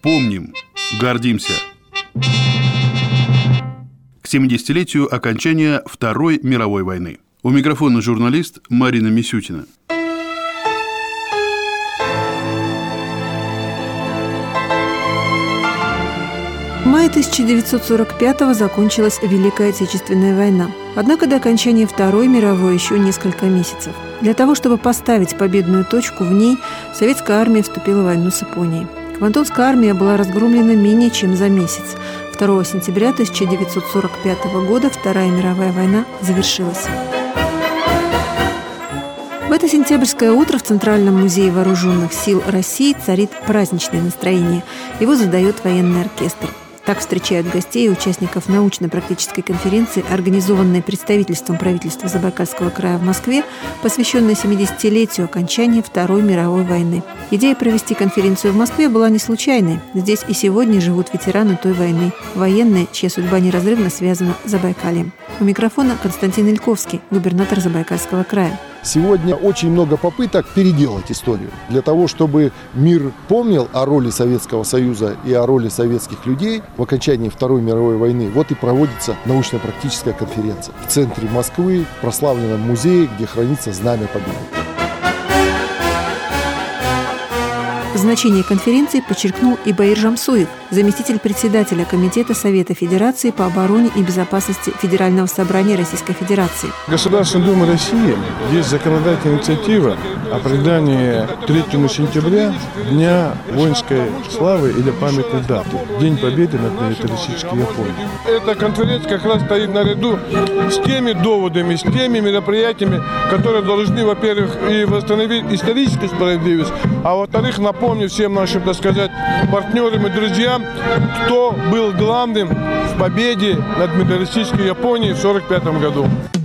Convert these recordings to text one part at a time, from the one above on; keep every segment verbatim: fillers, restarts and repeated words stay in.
Помним, гордимся. К семидесятилетию окончания Второй мировой войны. У микрофона журналист Марина Мисютина. В мае тысяча девятьсот сорок пятого закончилась Великая Отечественная война. Однако до окончания Второй мировой еще несколько месяцев. Для того, чтобы поставить победную точку в ней, советская армия вступила в войну с Японией. Квантунская армия была разгромлена менее чем за месяц. второго сентября тысяча девятьсот сорок пятого года Вторая мировая война завершилась. В это сентябрьское утро в Центральном музее вооруженных сил России царит праздничное настроение. Его задает военный оркестр. Так встречают гостей и участников научно-практической конференции, организованной представительством правительства Забайкальского края в Москве, посвященной семидесятилетию окончания Второй мировой войны. Идея провести конференцию в Москве была не случайной. Здесь и сегодня живут ветераны той войны, военные, чья судьба неразрывно связана с Забайкальем. У микрофона Константин Ильковский, губернатор Забайкальского края. Сегодня очень много попыток переделать историю для того, чтобы мир помнил о роли Советского Союза и о роли советских людей в окончании Второй мировой войны. Вот и проводится научно-практическая конференция в центре Москвы, в прославленном музее, где хранится Знамя Победы. Значение конференции подчеркнул и Баир Жамсуев, заместитель председателя Комитета Совета Федерации по обороне и безопасности Федерального собрания Российской Федерации. Государственная Дума России есть законодательная инициатива о придании третьего сентября Дня воинской славы или памятной даты, День Победы над милитаристической Японией. Эта конференция как раз стоит наряду с теми доводами, с теми мероприятиями, которые должны, во-первых, и восстановить историческую справедливость, а во-вторых, напомнить всем нашим, так сказать, партнерам и друзьям, кто был главным в победе над милитаристической Японией в сорок пятом году.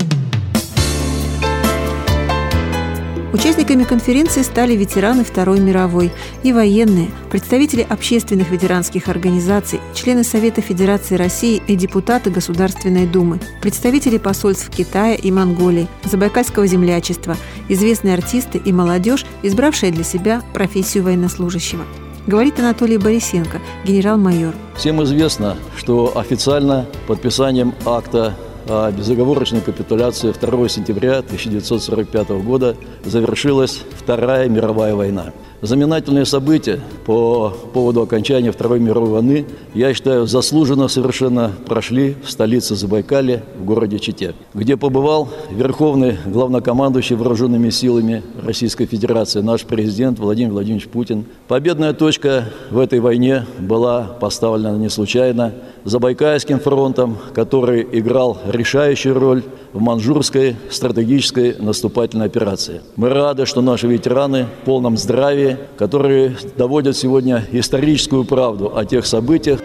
Участниками конференции стали ветераны Второй мировой и военные, представители общественных ветеранских организаций, члены Совета Федерации России и депутаты Государственной Думы, представители посольств Китая и Монголии, Забайкальского землячества, известные артисты и молодежь, избравшая для себя профессию военнослужащего. Говорит Анатолий Борисенко, генерал-майор. Всем известно, что официально подписанием акта о безоговорочной капитуляции второго сентября тысяча девятьсот сорок пятого года завершилась Вторая мировая война. Знаменательные события по поводу окончания Второй мировой войны, я считаю, заслуженно совершенно прошли в столице Забайкалья, в городе Чите, где побывал верховный главнокомандующий вооруженными силами Российской Федерации, наш президент Владимир Владимирович Путин. Победная точка в этой войне была поставлена не случайно Забайкальским фронтом, который играл решающую роль в маньчжурской стратегической наступательной операции. Мы рады, что наши ветераны в полном здравии, которые доводят сегодня историческую правду о тех событиях.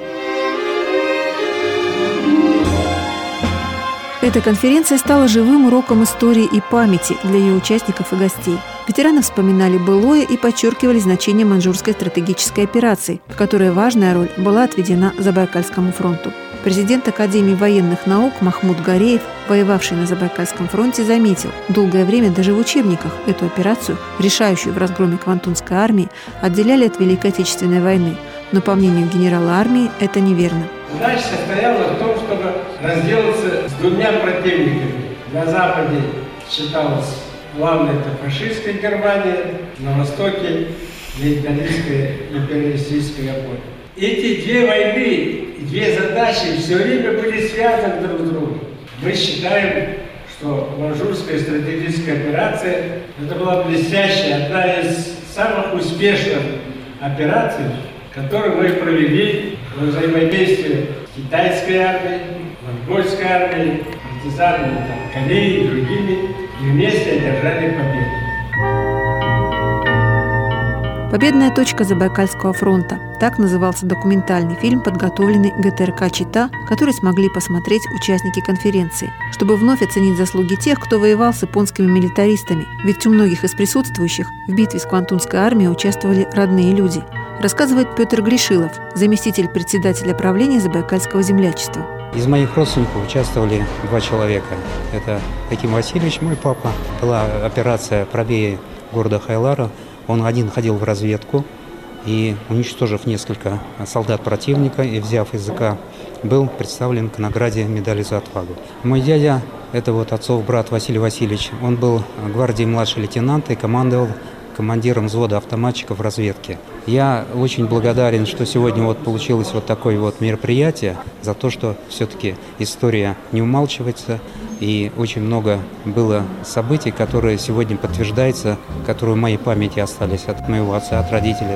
Эта конференция стала живым уроком истории и памяти для ее участников и гостей. Ветераны вспоминали былое и подчеркивали значение маньчжурской стратегической операции, в которой важная роль была отведена Забайкальскому фронту. Президент Академии военных наук Махмуд Гареев, воевавший на Забайкальском фронте, заметил, долгое время даже в учебниках эту операцию, решающую в разгроме Квантунской армии, отделяли от Великой Отечественной войны. Но, по мнению генерала армии, это неверно. Задача состояла в том, чтобы разделаться с двумя противниками. На Западе считалось главное это фашистская Германия, на Востоке милитаристская империалистическая Япония. Эти две войны, две задачи все время были связаны друг с другом. Мы считаем, что маньчжурская стратегическая операция это была блестящая, одна из самых успешных операций, которую мы провели во взаимодействии с китайской армией, монгольской армией, партизанами там, Кореи и другими, и вместе одержали победу. «Победная точка Забайкальского фронта» – так назывался документальный фильм, подготовленный ГТРК «Чита», который смогли посмотреть участники конференции, чтобы вновь оценить заслуги тех, кто воевал с японскими милитаристами. Ведь у многих из присутствующих в битве с Квантунской армией участвовали родные люди. Рассказывает Петр Гришилов, заместитель председателя правления Забайкальского землячества. Из моих родственников участвовали два человека. Это Аким Васильевич, мой папа. Была операция правее города Хайлара. Он один ходил в разведку, и, уничтожив несколько солдат противника и взяв языка, был представлен к награде медали за отвагу. Мой дядя, это вот отцов брат Василий Васильевич, он был гвардии младший лейтенант и командовал командиром взвода автоматчиков в разведке. Я очень благодарен, что сегодня вот получилось вот такое вот мероприятие, за то, что все-таки история не умалчивается, и очень много было событий, которые сегодня подтверждаются, которые в моей памяти остались от моего отца, от родителей.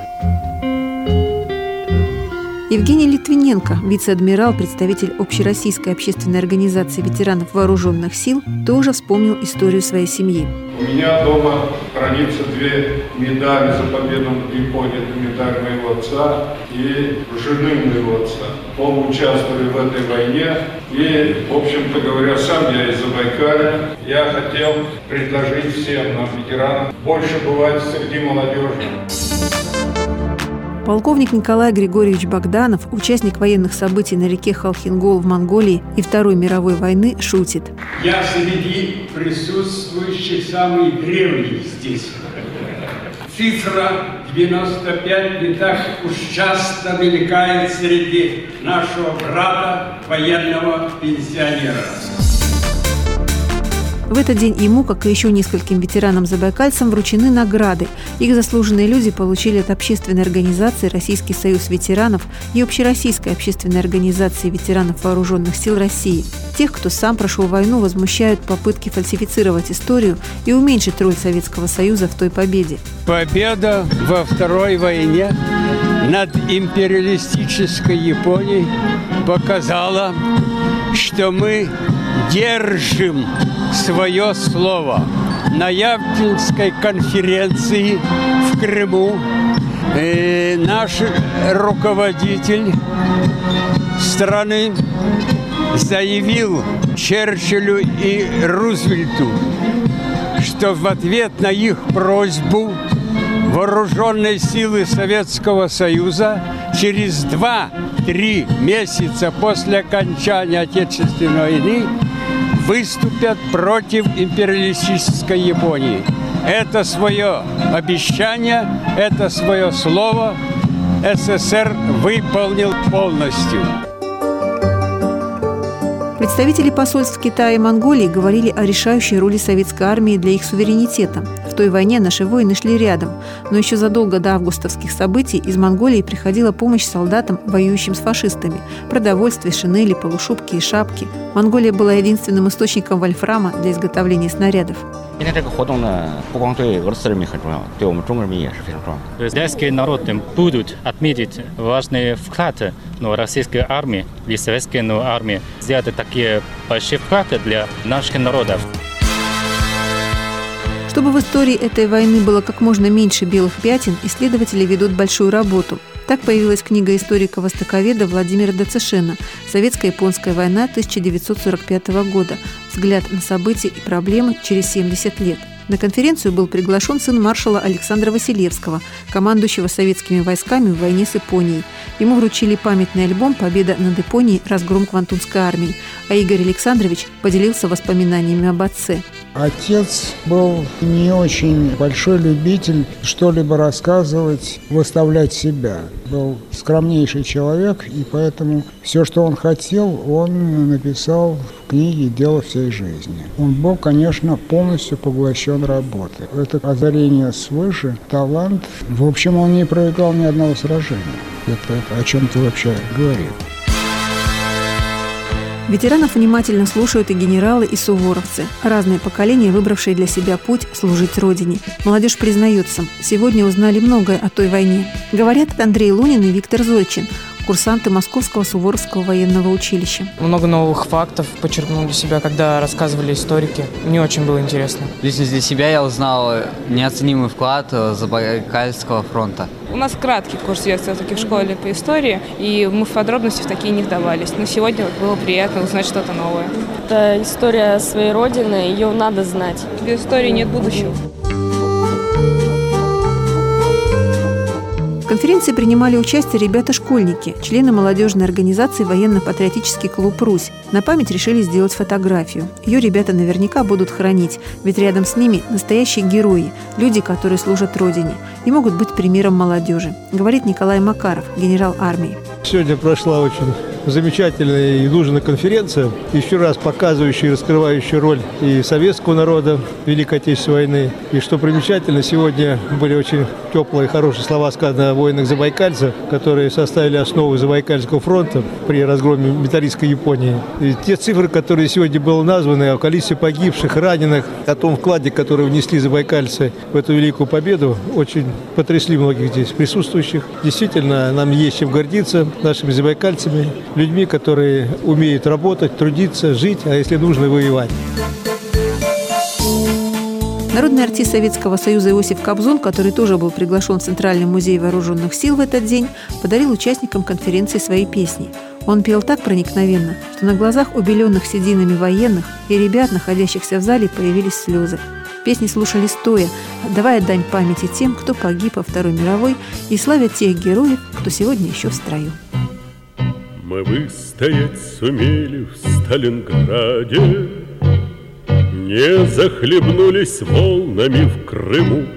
Евгений Литвиненко, вице-адмирал, представитель Общероссийской общественной организации ветеранов вооруженных сил, тоже вспомнил историю своей семьи. У меня дома хранится две медали за победу над Японией. Это медаль моего отца и жены моего отца. Оба участвовали в этой войне. И, в общем-то говоря, сам я из Забайкалья. Я хотел предложить всем нам, ветеранам, больше бывать среди молодежи. Полковник Николай Григорьевич Богданов, участник военных событий на реке Халхингол в Монголии и Второй мировой войны, шутит. Я среди присутствующих самый древний здесь. Цифра девяносто пять не так уж часто мелькает среди нашего брата, военного пенсионера. В этот день ему, как и еще нескольким ветеранам-забайкальцам, вручены награды. Их заслуженные люди получили от общественной организации «Российский союз ветеранов» и Общероссийской общественной организации ветеранов вооруженных сил России. Тех, кто сам прошел войну, возмущают попытки фальсифицировать историю и уменьшить роль Советского Союза в той победе. Победа во Второй войне над империалистической Японией показала, что мы держим свое слово. На Ялтинской конференции в Крыму э, наш руководитель страны заявил Черчиллю и Рузвельту, что в ответ на их просьбу вооруженные силы Советского Союза через два-три месяца после окончания Отечественной войны выступят против империалистической Японии. Это свое обещание, это свое слово СССР выполнил полностью. Представители посольств Китая и Монголии говорили о решающей роли советской армии для их суверенитета. В той войне наши воины шли рядом, но еще задолго до августовских событий из Монголии приходила помощь солдатам, воюющим с фашистами. Продовольствие, шинели, полушубки и шапки. Монголия была единственным источником вольфрама для изготовления снарядов. Китайские народы будут отметить важный вклад ну, российской армии и советской ну, армии, сделать такие большие вклады для наших народов. Чтобы в истории этой войны было как можно меньше белых пятен, исследователи ведут большую работу. Так появилась книга историка-востоковеда Владимира Дацишена «Советско-японская война тысяча девятьсот сорок пятого года. Взгляд на события и проблемы через семьдесят лет». На конференцию был приглашен сын маршала Александра Василевского, командующего советскими войсками в войне с Японией. Ему вручили памятный альбом «Победа над Японией. Разгром Квантунской армии», а Игорь Александрович поделился воспоминаниями об отце. Отец был не очень большой любитель что-либо рассказывать, выставлять себя. Был скромнейший человек, и поэтому все, что он хотел, он написал в книге «Дело всей жизни». Он был, конечно, полностью поглощен работой. Это озарение свыше, талант. В общем, он не проиграл ни одного сражения. Это, это о чем-то вообще говорит. Ветеранов внимательно слушают и генералы, и суворовцы. Разные поколения, выбравшие для себя путь служить Родине. Молодежь признается, сегодня узнали многое о той войне. Говорят Андрей Лунин и Виктор Зойчин, курсанты Московского Суворовского военного училища. Много новых фактов почерпнул для себя, когда рассказывали историки. Мне очень было интересно. Лично для себя я узнал неоценимый вклад Забайкальского фронта. У нас краткий курс идет все-таки в школе по истории, и мы в подробности в такие не вдавались. Но сегодня было приятно узнать что-то новое. Это история своей родины, ее надо знать. Без истории нет будущего. В конференции принимали участие ребята-школьники, члены молодежной организации «Военно-патриотический клуб «Русь». На память решили сделать фотографию. Ее ребята наверняка будут хранить, ведь рядом с ними настоящие герои, люди, которые служат Родине и могут быть примером молодежи, говорит Николай Макаров, генерал армии. Сегодня прошла очень замечательная и нужная конференция, еще раз показывающая и раскрывающая роль и советского народа в Великой Отечественной войны. И что примечательно, сегодня были очень теплые, хорошие слова сказаны о воинах-забайкальцев, которые составили основу Забайкальского фронта при разгроме металлистской Японии. И те цифры, которые сегодня были названы, о количестве погибших, раненых, о том вкладе, который внесли забайкальцы в эту великую победу, очень потрясли многих здесь присутствующих. Действительно, нам есть чем гордиться нашими забайкальцами, людьми, которые умеют работать, трудиться, жить, а если нужно, воевать. Народный артист Советского Союза Иосиф Кобзон, который тоже был приглашен в Центральный музей вооруженных сил в этот день, подарил участникам конференции свои песни. Он пел так проникновенно, что на глазах убеленных сединами военных и ребят, находящихся в зале, появились слезы. Песни слушали стоя, отдавая дань памяти тем, кто погиб во Второй мировой, и славя тех героев, кто сегодня еще в строю. Мы выстоять сумели в Сталинграде, не захлебнулись волнами в Крыму,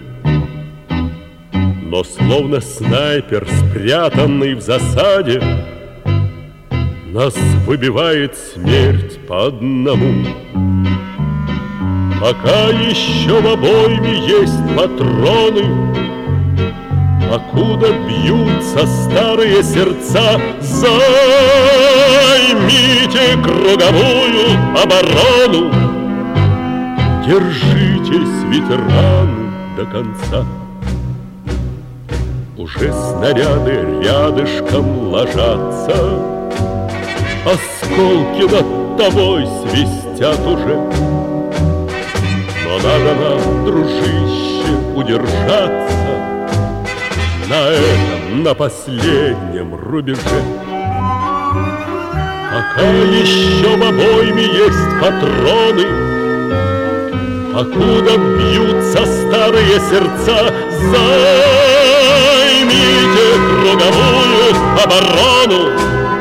но словно снайпер, спрятанный в засаде, нас выбивает смерть по одному. Пока еще в обойме есть патроны, покуда бьются старые сердца, займите круговую оборону, держитесь, ветераны, до конца. Уже снаряды рядышком ложатся, осколки над тобой свистят уже. Но надо нам, дружище, удержаться на этом, на последнем рубеже. Пока еще в обойме есть патроны, покуда бьются старые сердца, займите круговую оборону,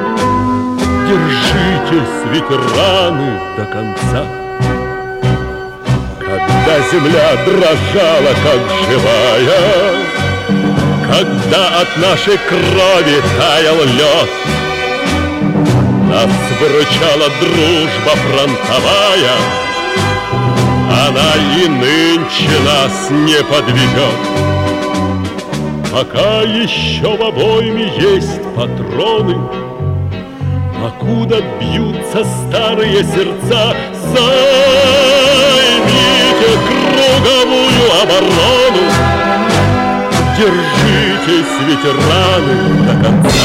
держитесь, ветераны, до конца. Когда земля дрожала, как живая, когда от нашей крови таял лед, нас выручала дружба фронтовая, она и нынче нас не подведет. Пока еще в обойме есть патроны, покуда бьются старые сердца, займите круговую оборону, держитесь, ветераны, до конца.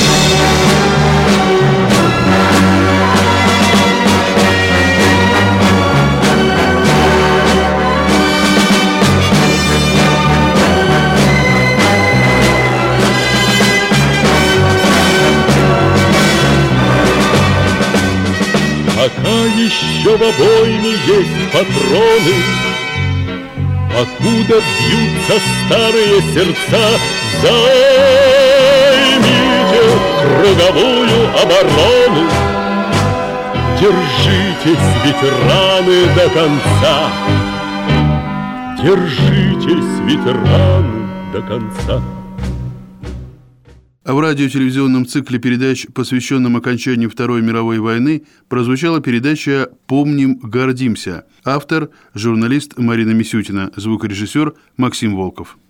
Пока еще в обойме есть патроны, покуда бьются старые сердца, займите круговую оборону, держитесь, ветераны, до конца. Держитесь, ветераны, до конца. А в радиотелевизионном цикле передач, посвященном окончанию Второй мировой войны, прозвучала передача «Помним, гордимся». Автор – журналист Марина Мисютина, звукорежиссер Максим Волков.